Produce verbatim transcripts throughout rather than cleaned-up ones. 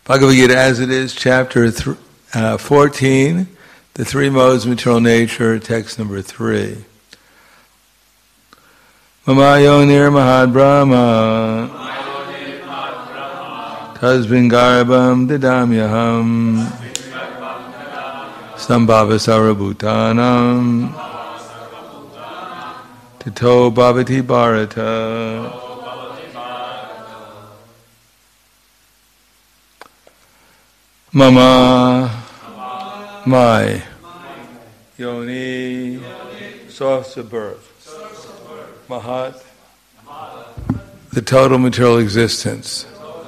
Bhagavad Gita as it is, chapter th- uh, fourteen, the three modes of material nature, text number three. Mama yonir mahad brahma tasmin garbham didamyaham sambhava sarvabhutanam tato bhavati bharata. Mama, my, yoni, source of birth, mahat, the total material existence,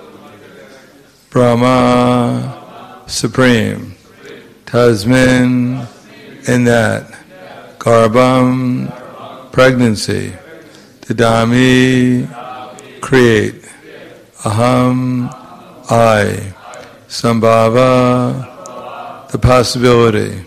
Brahma, supreme, tasmin, in that, garbham, pregnancy, didami, create, aham, I, sambhava, the possibility,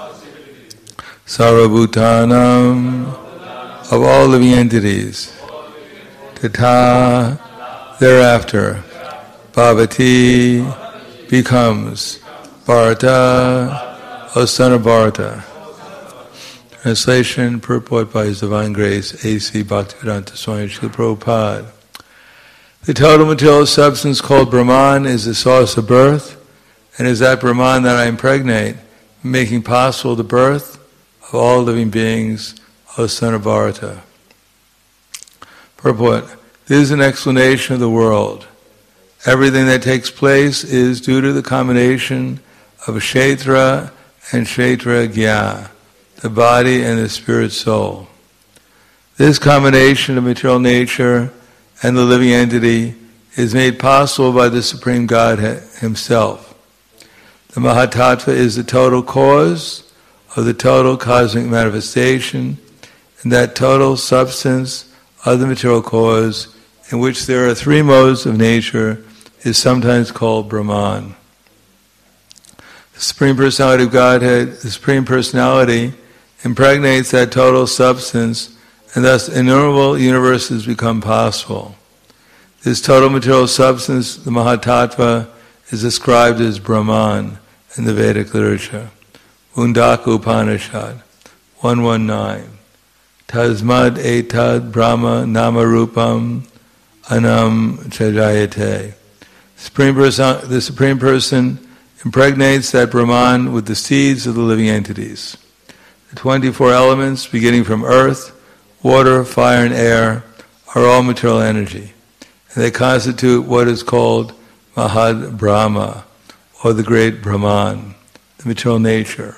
sarvabhutanam, of all living entities, tata, thereafter, bhavati, becomes, bharata, O son of Bharata. Translation, purport by His Divine Grace, A C Bhaktivedanta Swami Srila Prabhupada. The total material substance called Brahman is the source of birth, and is that Brahman that I impregnate, making possible the birth of all living beings, O son of Bharata. Purport, this is an explanation of the world. Everything that takes place is due to the combination of Kshetra and Kshetra Gya, the body and the spirit soul. This combination of material nature and the living entity is made possible by the Supreme God Himself. The Mahatattva is the total cause of the total cosmic manifestation, and that total substance of the material cause, in which there are three modes of nature, is sometimes called Brahman. The Supreme Personality of Godhead, the Supreme Personality, impregnates that total substance, and thus innumerable universes become possible. This total material substance, the Mahatattva, is described as Brahman in the Vedic literature. Mundaka Upanishad, one nineteen. Tasmad etad Brahma namarupam anam chajayate. Supreme Person, the Supreme Person impregnates that Brahman with the seeds of the living entities. The twenty-four elements, beginning from earth, water, fire, and air, are all material energy, and they constitute what is called Mahad Brahma, or the great Brahman, the material nature.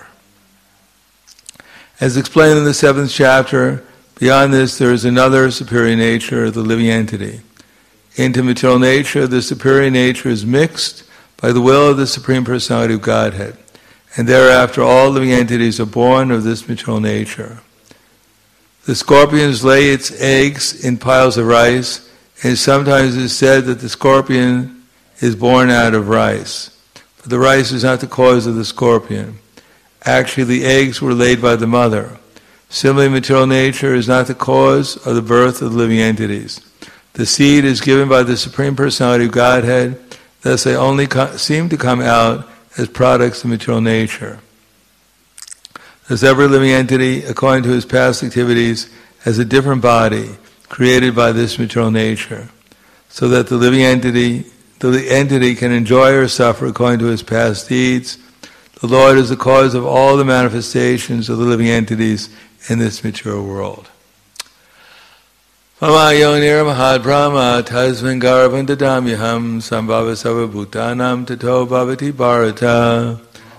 As explained in the seventh chapter, beyond this there is another superior nature, the living entity. Into material nature, the superior nature is mixed by the will of the Supreme Personality of Godhead, and thereafter all living entities are born of this material nature. The scorpions lay its eggs in piles of rice, and sometimes it is said that the scorpion is born out of rice. But the rice is not the cause of the scorpion. Actually, the eggs were laid by the mother. Similarly, material nature is not the cause of the birth of the living entities. The seed is given by the Supreme Personality of Godhead, thus they only co- seem to come out as products of material nature. Thus every living entity, according to his past activities, has a different body created by this material nature, so that the living entity, the entity can enjoy or suffer according to his past deeds. The Lord is the cause of all the manifestations of the living entities in this material world. Mama yonir mahad brahma tasmin garbham dadamyaham sambhava sarvabhutanam tato bhavati bharata.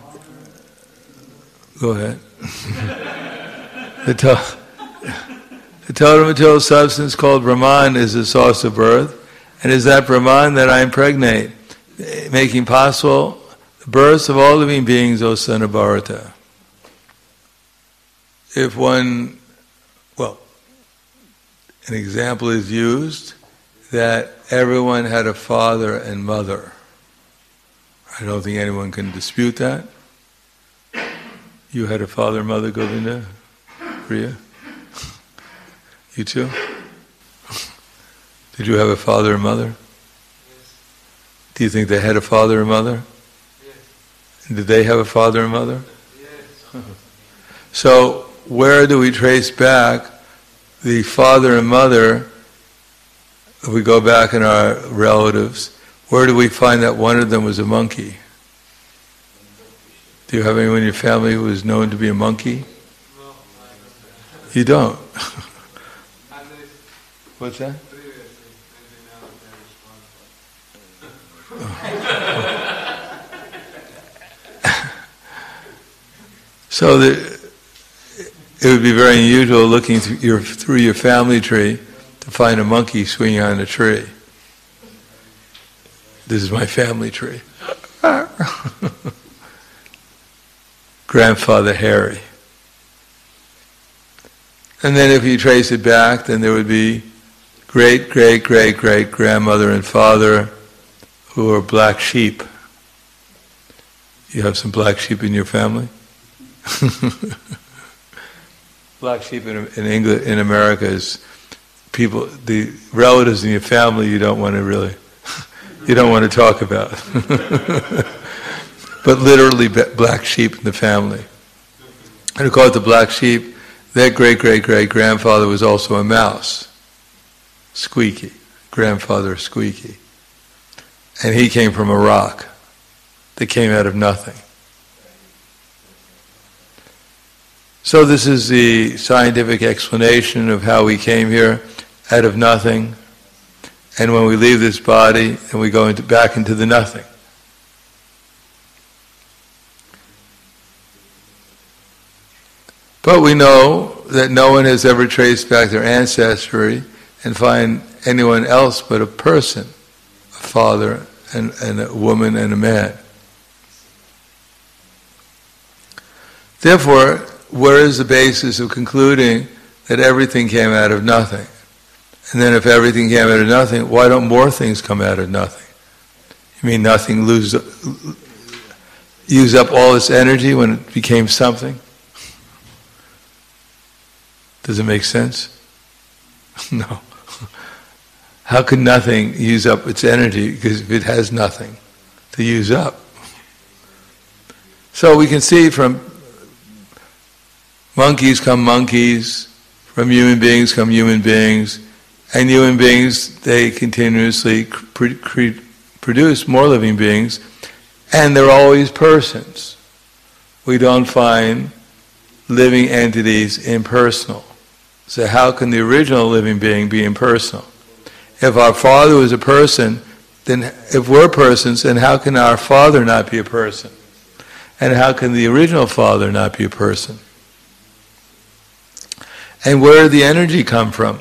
Go ahead. the, to- the total material substance called Brahman is the source of birth, and is that Brahman that I impregnate, making possible the birth of all living beings, O son of Bharata. If one, well, an example is used that everyone had a father and mother. I don't think anyone can dispute that. You had a father and mother, Govinda? Priya? You too? Did you have a father and mother? Do you think they had a father and mother? Yes. Did they have a father and mother? Yes. So where do we trace back the father and mother? If we go back in our relatives, where do we find that one of them was a monkey? Do you have anyone in your family who was known to be a monkey? No. You don't? What's that? So the, it would be very unusual looking through your, through your family tree to find a monkey swinging on a tree. This is my family tree. Grandfather Harry. And then if you trace it back, then there would be great, great, great, great grandmother and father who are black sheep. You have some black sheep in your family? Black sheep in, in England, in America is people, the relatives in your family you don't want to really, you don't want to talk about. But literally black sheep in the family. And we call it the black sheep. Their great-great-great-grandfather was also a mouse. Squeaky. Grandfather Squeaky. And he came from a rock that came out of nothing. So this is the scientific explanation of how we came here out of nothing. And when we leave this body, and we go into, back into the nothing. But we know that no one has ever traced back their ancestry and find anyone else but a person, a father and, and a woman and a man. Therefore, where is the basis of concluding that everything came out of nothing? And then if everything came out of nothing, why don't more things come out of nothing? You mean nothing lose, use up all its energy when it became something? Does it make sense? No. How could nothing use up its energy? Because if it has nothing to use up. So we can see from monkeys come monkeys, from human beings come human beings, and human beings, they continuously pr- cr- produce more living beings, and they're always persons. We don't find living entities impersonal. So how can the original living being be impersonal? If our Father was a person, then if we're persons, then how can our Father not be a person? And how can the original Father not be a person? And where did the energy come from?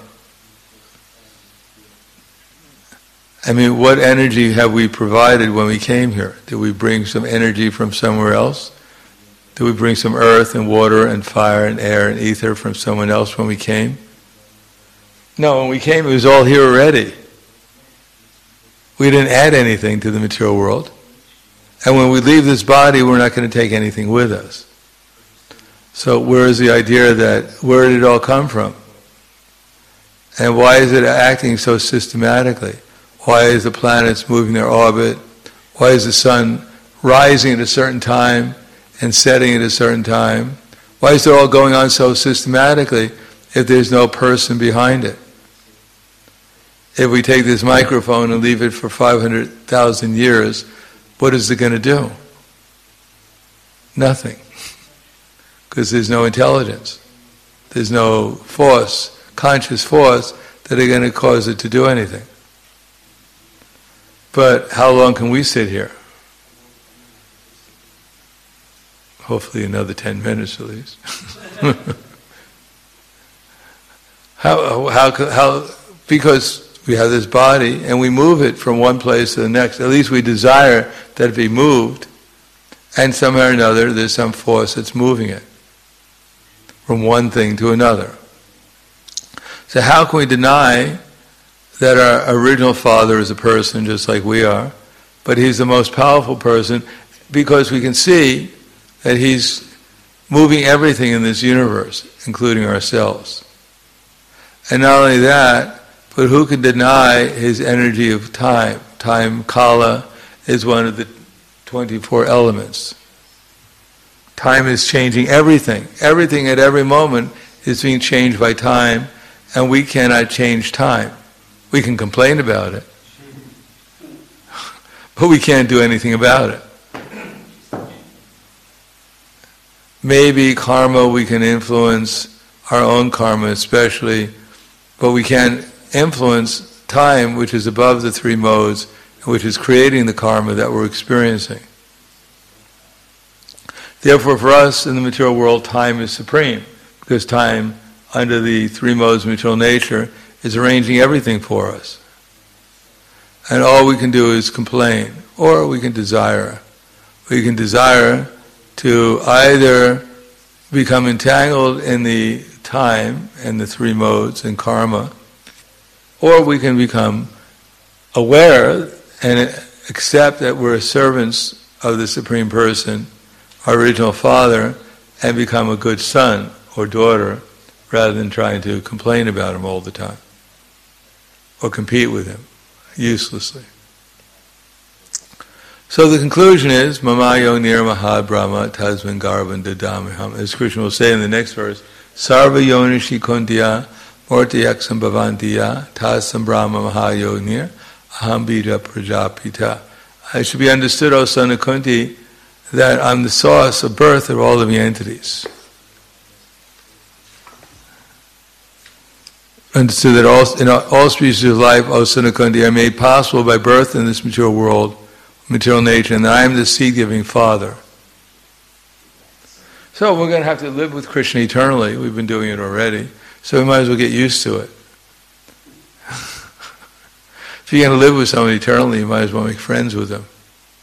I mean, what energy have we provided when we came here? Did we bring some energy from somewhere else? Did we bring some earth and water and fire and air and ether from someone else when we came? No, when we came it was all here already. We didn't add anything to the material world. And when we leave this body, we're not going to take anything with us. So where is the idea that, where did it all come from? And why is it acting so systematically? Why is the planets moving their orbit? Why is the sun rising at a certain time and setting at a certain time? Why is it all going on so systematically if there's no person behind it? If we take this microphone and leave it for five hundred thousand years, what is it going to do? Nothing. Because there's no intelligence. There's no force, conscious force, that are going to cause it to do anything. But how long can we sit here? Hopefully another ten minutes at least. how, how, how, because we have this body and we move it from one place to the next. At least we desire that it be moved. And somehow or another there's some force that's moving it from one thing to another. So how can we deny that our original Father is a person just like we are, but He's the most powerful person because we can see that He's moving everything in this universe, including ourselves. And not only that, but who can deny His energy of time, time, kala, is one of the twenty-four elements. Time is changing everything. Everything at every moment is being changed by time, and we cannot change time. We can complain about it, but we can't do anything about it. Maybe karma, we can influence our own karma especially, but we can't influence time, which is above the three modes, which is creating the karma that we're experiencing. Therefore, for us in the material world, time is supreme, because time, under the three modes of material nature, is arranging everything for us. And all we can do is complain, or we can desire. We can desire to either become entangled in the time and the three modes and karma, or we can become aware and accept that we're servants of the Supreme Person, our original Father, and become a good son or daughter, rather than trying to complain about him all the time or compete with him uselessly. So the conclusion is, Mamayo nirmahad brahma tasmin garvan dadamiham. As Krishna will say in the next verse, Sarva yonishi kuntiya mortiyaksam bhavantiya tasam brahma mahayonir aham bija prajapita. It should be understood, O son of Kunti, that I'm the source of birth of all living entities. Understood that all, in all species of life, O son of Kunti, are made possible by birth in this material world, material nature, and that I am the seed-giving Father. So we're going to have to live with Krishna eternally. We've been doing it already. So we might as well get used to it. If you're going to live with someone eternally, you might as well make friends with him.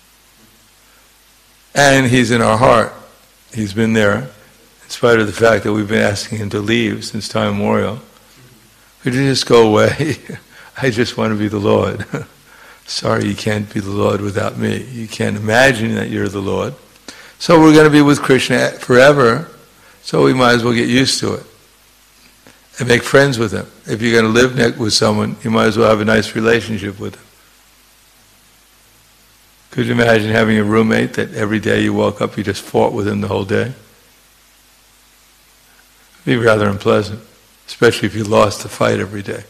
And he's in our heart. He's been there, in spite of the fact that we've been asking him to leave since time immemorial. Could you just go away? I just want to be the Lord. Sorry, you can't be the Lord without me. You can't imagine that you're the Lord. So we're going to be with Krishna forever, so we might as well get used to it and make friends with him. If you're going to live with someone, you might as well have a nice relationship with him. Could you imagine having a roommate that every day you woke up, you just fought with him the whole day? It'd be rather unpleasant, especially if you lost the fight every day.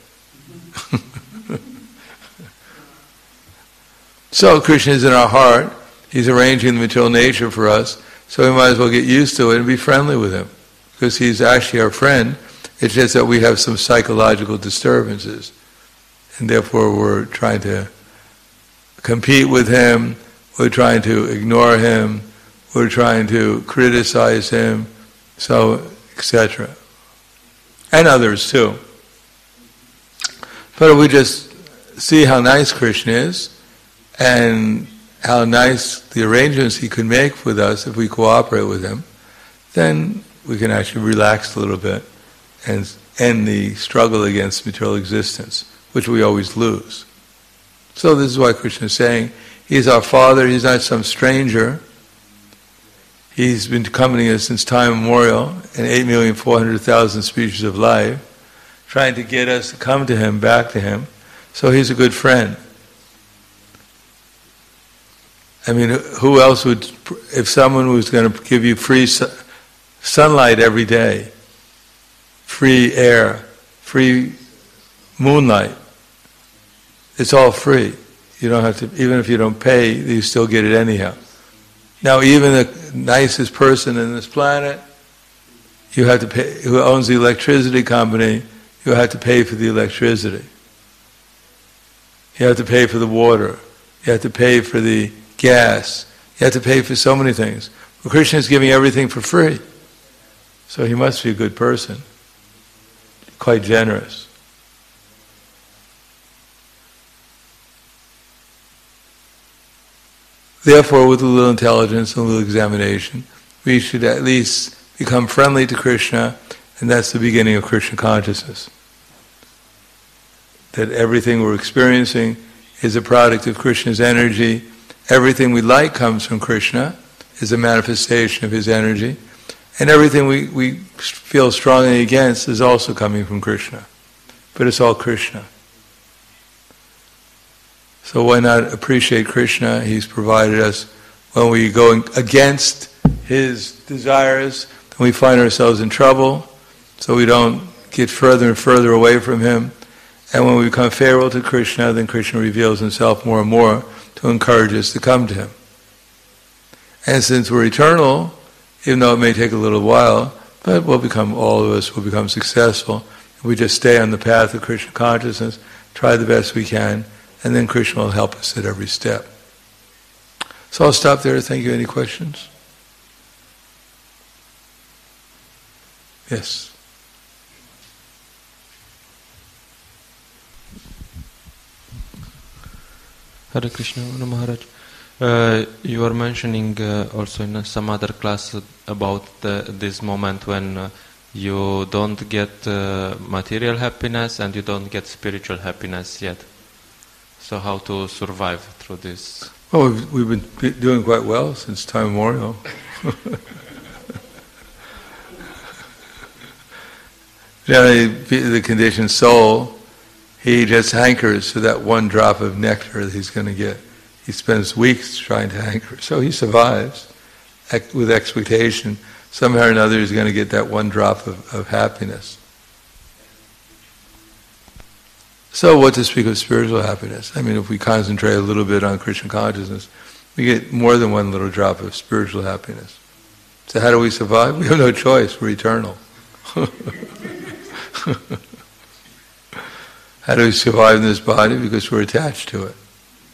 So Krishna is in our heart. He's arranging the material nature for us, so we might as well get used to it and be friendly with him, because he's actually our friend. It's just that we have some psychological disturbances, and therefore we're trying to compete with him, we're trying to ignore him, we're trying to criticize him, so et cetera. And others too. But if we just see how nice Krishna is, and how nice the arrangements he could make with us if we cooperate with him, then we can actually relax a little bit and end the struggle against material existence, which we always lose. So this is why Krishna is saying, he's our Father, he's not some stranger. He's been accompanying us since time immemorial, in eight million four hundred thousand species of life, trying to get us to come to him, back to him. So he's a good friend. I mean, who else would, if someone was going to give you free su- sunlight every day, free air, free moonlight, it's all free. You don't have to, even if you don't pay, you still get it anyhow. Now, even the nicest person in this planet, you have to pay, who owns the electricity company, you have to pay for the electricity. You have to pay for the water. You have to pay for the gas. You have to pay for so many things. Well, Krishna is giving everything for free. So he must be a good person. Quite generous. Therefore, with a little intelligence and a little examination, we should at least become friendly to Krishna, and that's the beginning of Krishna consciousness. That everything we're experiencing is a product of Krishna's energy. Everything we like comes from Krishna, is a manifestation of his energy. And everything we, we feel strongly against is also coming from Krishna. But it's all Krishna. So why not appreciate Krishna? He's provided us when we go against his desires, then we find ourselves in trouble, so we don't get further and further away from him. And when we become favorable to Krishna, then Krishna reveals himself more and more to encourage us to come to him. And since we're eternal, even though it may take a little while, but we'll become, all of us will become successful. If we just stay on the path of Krishna consciousness, try the best we can, and then Krishna will help us at every step. So I'll stop there. Thank you. Any questions? Yes. Hare Krishna, Maharaj. Uh, you were mentioning uh, also in some other class about the, this moment when uh, you don't get uh, material happiness and you don't get spiritual happiness yet. So how to survive through this? Well, we've, we've been doing quite well since time immemorial. Generally, the conditioned soul, he just hankers for that one drop of nectar that he's going to get. He spends weeks trying to hanker. So he survives ex- with expectation. Somehow or another he's going to get that one drop of, of happiness. So what to speak of spiritual happiness? I mean, if we concentrate a little bit on Krishna consciousness, we get more than one little drop of spiritual happiness. So how do we survive? We have no choice. We're eternal. How do we survive in this body? Because we're attached to it.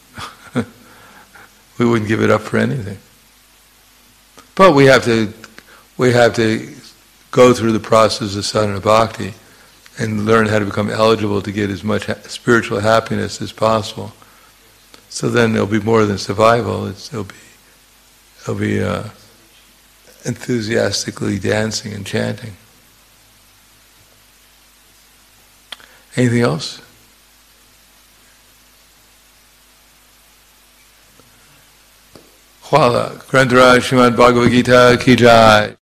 We wouldn't give it up for anything. But we have to, we have to go through the process of sadhana bhakti and learn how to become eligible to get as much ha- spiritual happiness as possible. So then there'll be more than survival. It's, it'll be, it'll be uh, enthusiastically dancing and chanting. Anything else? Hvala. Grantaraj Srimad Bhagavad Gita ki jai.